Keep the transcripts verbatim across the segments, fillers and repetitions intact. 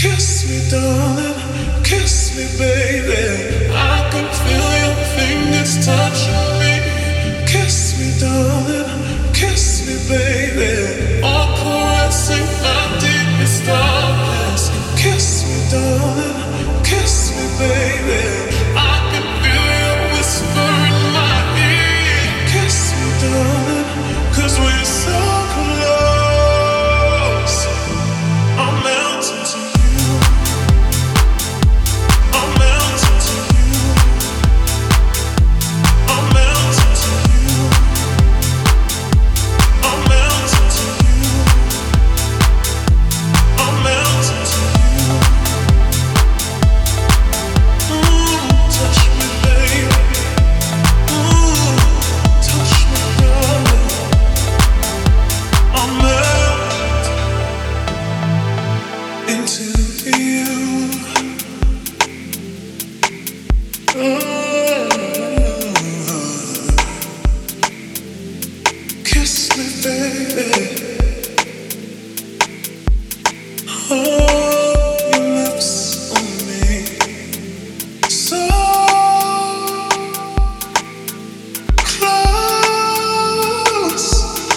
Kiss me, darling, kiss me, baby. I can feel your fingers touching me. Kiss me, darling, kiss me, baby. All caressing my deepest darkness. Kiss me, darling, kiss me, baby. I can feel your whisper in my ear. Kiss me, darling, 'cause we're so close. I'm melting to you. Kiss me, baby. Hold your lips on me. So close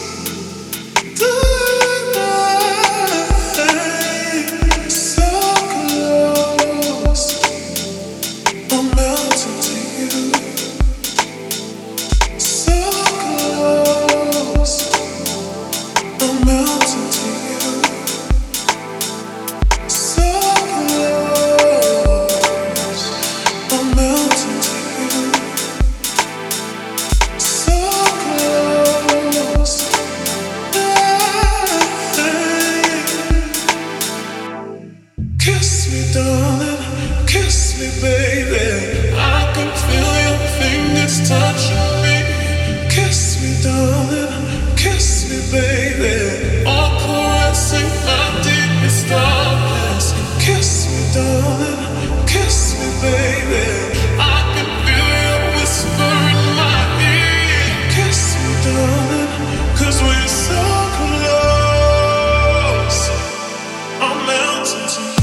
tonight. So close. I'm melting to you. So close. I'm melting to you. So close. I'm melting to you. So close. Kiss me, darling. Kiss me, baby. I can feel your fingers touching me. Kiss me, darling. Kiss me, baby. All caressing my deepest darkness. Kiss me, darling. Kiss me, baby. I can feel your whisper in my ear. Kiss me, darling, 'cause we're so close. I'm melting to you.